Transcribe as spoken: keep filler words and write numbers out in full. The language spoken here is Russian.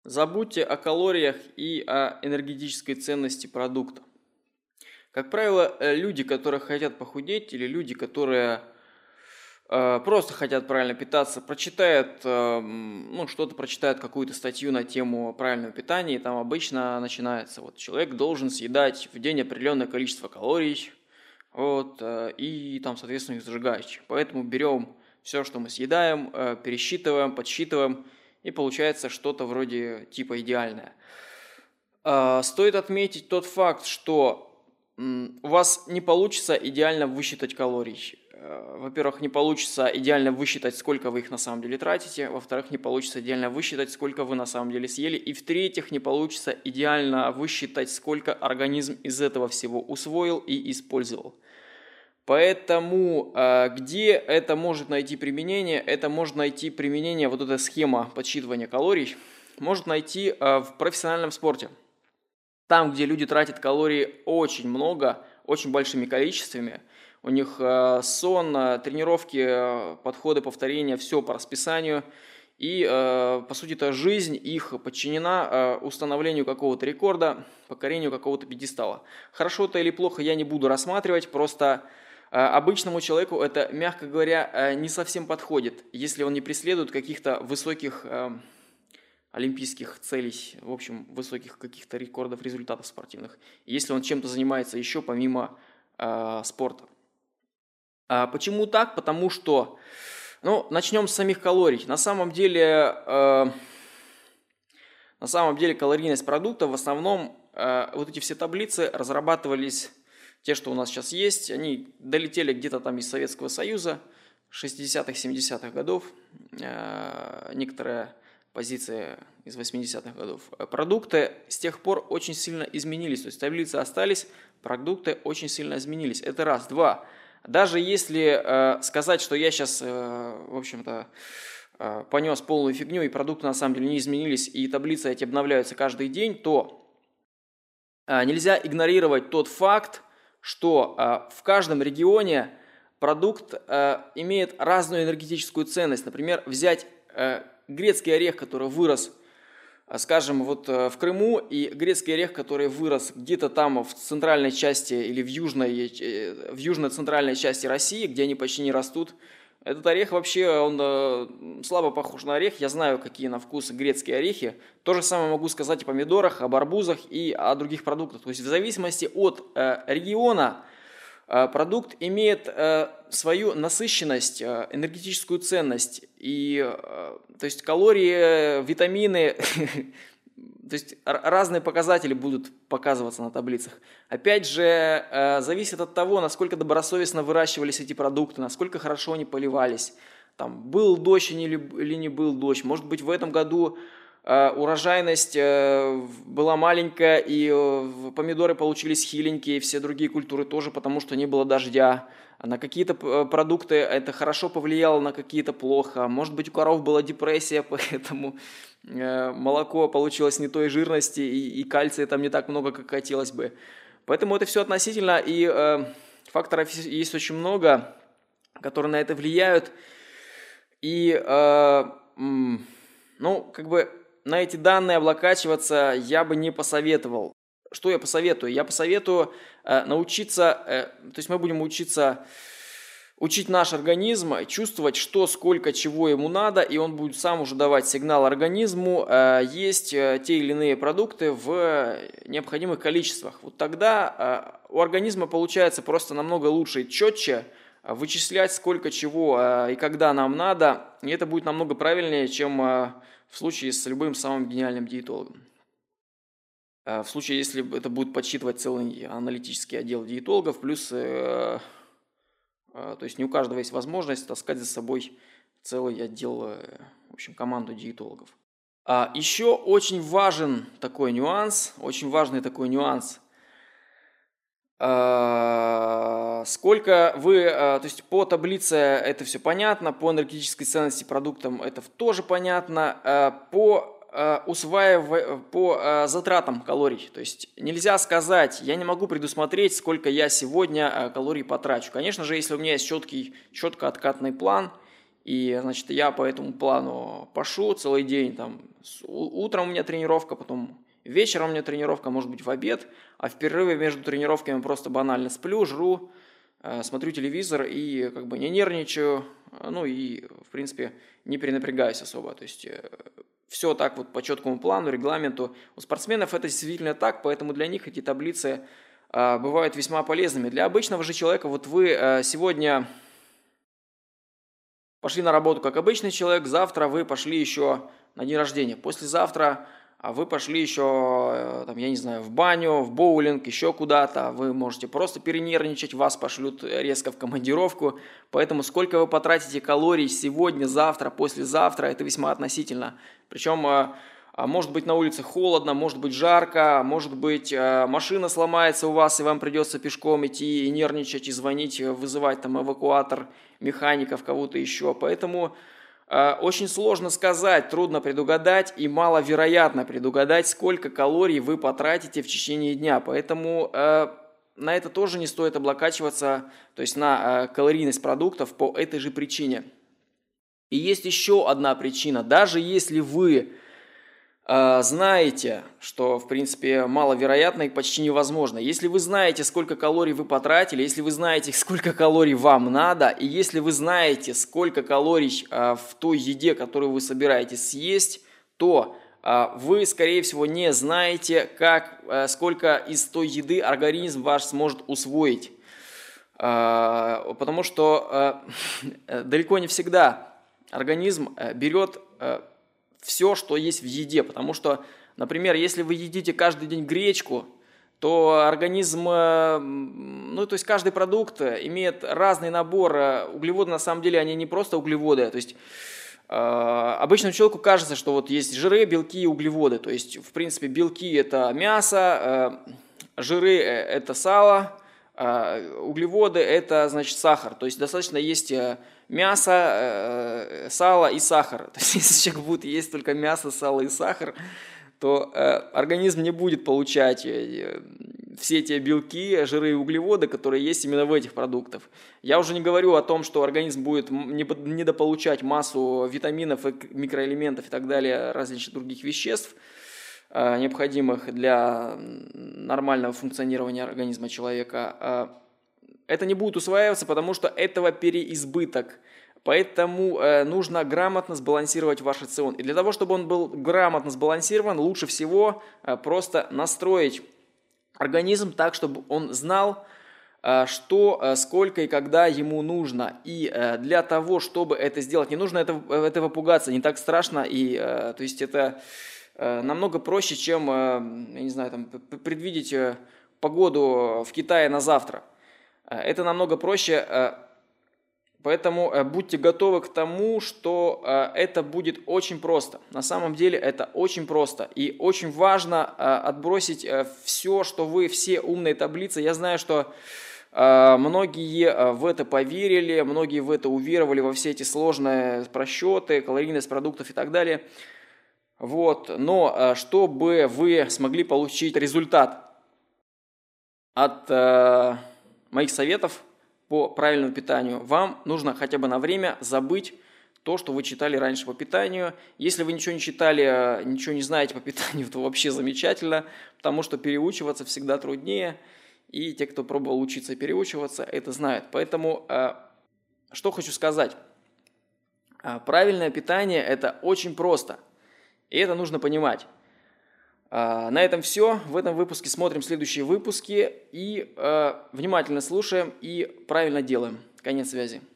Забудьте о калориях и о энергетической ценности продукта. Как правило, э, люди, которые хотят похудеть, или люди, которые э, просто хотят правильно питаться, прочитают, э, м, ну, что-то прочитают, какую-то статью на тему правильного питания, и там обычно начинается, вот, человек должен съедать в день определенное количество калорий, вот, э, и там, соответственно, их сжигать. Поэтому берем все, что мы съедаем, э, пересчитываем, подсчитываем, и получается что-то вроде типа идеальное. А, Стоит отметить тот факт, что м, у вас не получится идеально высчитать калорий. Э, Во-первых, не получится идеально высчитать, сколько вы их на самом деле тратите. Во-вторых, не получится идеально высчитать, сколько вы на самом деле съели. И в-третьих, не получится идеально высчитать, сколько организм из этого всего усвоил и использовал. Поэтому э, где это может найти применение? Это может найти применение, вот эта схема подсчитывания калорий, может найти э, в профессиональном спорте. Там, где люди тратят калорий очень много, очень большими количествами, у них э, сон, э, тренировки, э, подходы, повторения, все по расписанию. И, э, по сути, это жизнь их подчинена э, установлению какого-то рекорда, покорению какого-то пьедестала. Хорошо это или плохо, я не буду рассматривать, просто э, обычному человеку это, мягко говоря, э, не совсем подходит, если он не преследует каких-то высоких э, олимпийских целей, в общем, высоких каких-то рекордов, результатов спортивных, если он чем-то занимается еще помимо э, спорта. А почему так? Потому что, ну, начнем с самих калорий. На самом деле, э, на самом деле калорийность продукта в основном, э, вот эти все таблицы разрабатывались, те, что у нас сейчас есть, они долетели где-то там из Советского Союза, шестидесятых-семидесятых годов, э, некоторые позиции из восьмидесятых годов. Продукты с тех пор очень сильно изменились, то есть таблицы остались, продукты очень сильно изменились. Это раз. Два. Даже если э, сказать, что я сейчас, э, в общем-то, э, понес полную фигню, и продукты на самом деле не изменились, и таблицы эти обновляются каждый день, то э, нельзя игнорировать тот факт, что э, в каждом регионе продукт э, имеет разную энергетическую ценность. Например, взять э, грецкий орех, который вырос, скажем, вот в Крыму, и грецкий орех, который вырос где-то там в центральной части или в южной, в южно-центральной части России, где они почти не растут. Этот орех вообще, он слабо похож на орех. Я знаю, какие на вкус грецкие орехи. То же самое могу сказать о помидорах, об арбузах и о других продуктах. То есть в зависимости от региона продукт имеет э, свою насыщенность, э, энергетическую ценность, и, э, то есть калории, витамины, то есть разные показатели будут показываться на таблицах. Опять же, э, зависит от того, насколько добросовестно выращивались эти продукты, насколько хорошо они поливались, там, был дождь или, или не был дождь. Может быть, в этом году урожайность была маленькая, и помидоры получились хиленькие, все другие культуры тоже, потому что не было дождя. На какие-то продукты это хорошо повлияло, на какие-то плохо. Может быть, у коров была депрессия, поэтому молоко получилось не той жирности, и, и кальция там не так много, как хотелось бы. Поэтому это все относительно, и э, факторов есть очень много, которые на это влияют. И, э, ну, как бы... на эти данные облокачиваться я бы не посоветовал. Что я посоветую? Я посоветую э, научиться, э, то есть мы будем учиться учить наш организм, чувствовать, что, сколько, чего ему надо, и он будет сам уже давать сигнал организму э, есть э, те или иные продукты в необходимых количествах. Вот тогда э, у организма получается просто намного лучше и четче вычислять, сколько чего э, и когда нам надо, и это будет намного правильнее, чем э, в случае с любым самым гениальным диетологом. В случае, если это будет подсчитывать целый аналитический отдел диетологов, плюс, э, э, то есть не у каждого есть возможность таскать за собой целый отдел, э, в общем, команду диетологов. А еще очень важен такой нюанс, очень важный такой нюанс. Сколько вы, то есть по таблице это все понятно, по энергетической ценности продуктам это тоже понятно, по усваивая, по затратам калорий. То есть нельзя сказать, я не могу предусмотреть, сколько я сегодня калорий потрачу. Конечно же, если у меня есть четкий, четко откатный план, И, значит, я по этому плану пашу целый день. Там, утром у меня тренировка, потом вечером у меня тренировка, может быть, в обед. А в перерыве между тренировками просто банально сплю, жру, смотрю телевизор и как бы не нервничаю. Ну и, в принципе, не перенапрягаюсь особо. То есть все так вот по четкому плану, регламенту. У спортсменов это действительно так, поэтому для них эти таблицы а, бывают весьма полезными. Для обычного же человека, вот вы а, сегодня пошли на работу как обычный человек, завтра вы пошли еще на день рождения, послезавтра а вы пошли еще, там, я не знаю, в баню, в боулинг, еще куда-то, вы можете просто перенервничать, вас пошлют резко в командировку, поэтому сколько вы потратите калорий сегодня, завтра, послезавтра, это весьма относительно. Причем, может быть, на улице холодно, может быть, жарко, может быть, машина сломается у вас, и вам придется пешком идти и нервничать, и звонить, вызывать там эвакуатор, механиков, кого-то еще, поэтому... Очень сложно сказать, трудно предугадать и маловероятно предугадать, сколько калорий вы потратите в течение дня. Поэтому э, на это тоже не стоит облокачиваться, то есть на э, калорийность продуктов по этой же причине. И есть еще одна причина. Даже если вы э, знаете, что в принципе маловероятно и почти невозможно, если вы знаете, сколько калорий вы потратили, если вы знаете, сколько калорий вам надо, и если вы знаете, сколько калорий э, в той еде, которую вы собираетесь съесть, то э, вы, скорее всего, не знаете, как, э, сколько из той еды организм ваш сможет усвоить. Э, потому что э, далеко не всегда организм э, берет... Э, все, что есть в еде, потому что, например, если вы едите каждый день гречку, то организм, ну, то есть каждый продукт имеет разный набор углеводов, на самом деле они не просто углеводы, то есть э, обычному человеку кажется, что вот есть жиры, белки и углеводы, то есть, в принципе, белки – это мясо, э, жиры – это сало, э, углеводы – это, значит, сахар, то есть достаточно есть... мясо, сало и сахар. То есть, если человек будет есть только мясо, сало и сахар, то организм не будет получать все те белки, жиры и углеводы, которые есть именно в этих продуктах. Я уже не говорю о том, что организм будет недополучать массу витаминов, микроэлементов и так далее, различных других веществ, необходимых для нормального функционирования организма человека. Это не будет усваиваться, потому что этого переизбыток. Поэтому э, нужно грамотно сбалансировать ваш рацион. И для того, чтобы он был грамотно сбалансирован, лучше всего э, просто настроить организм так, чтобы он знал, э, что, э, сколько и когда ему нужно. И э, для того, чтобы это сделать, не нужно этого, этого пугаться, не так страшно. И, э, то есть это э, намного проще, чем э, я не знаю, там, предвидеть э, погоду в Китае на завтра. Это намного проще, поэтому будьте готовы к тому, что это будет очень просто. На самом деле это очень просто и очень важно отбросить все, что вы, все умные таблицы. Я знаю, что многие в это поверили, многие в это уверовали, во все эти сложные просчеты, калорийность продуктов и так далее. Вот. Но чтобы вы смогли получить результат от... моих советов по правильному питанию, вам нужно хотя бы на время забыть то, что вы читали раньше по питанию. Если вы ничего не читали, ничего не знаете по питанию, то вообще замечательно, потому что переучиваться всегда труднее, и те, кто пробовал учиться и переучиваться, это знают. Поэтому, что хочу сказать. Правильное питание – это очень просто, и это нужно понимать. На этом все. В этом выпуске смотрим следующие выпуски и э, внимательно слушаем и правильно делаем. Конец связи.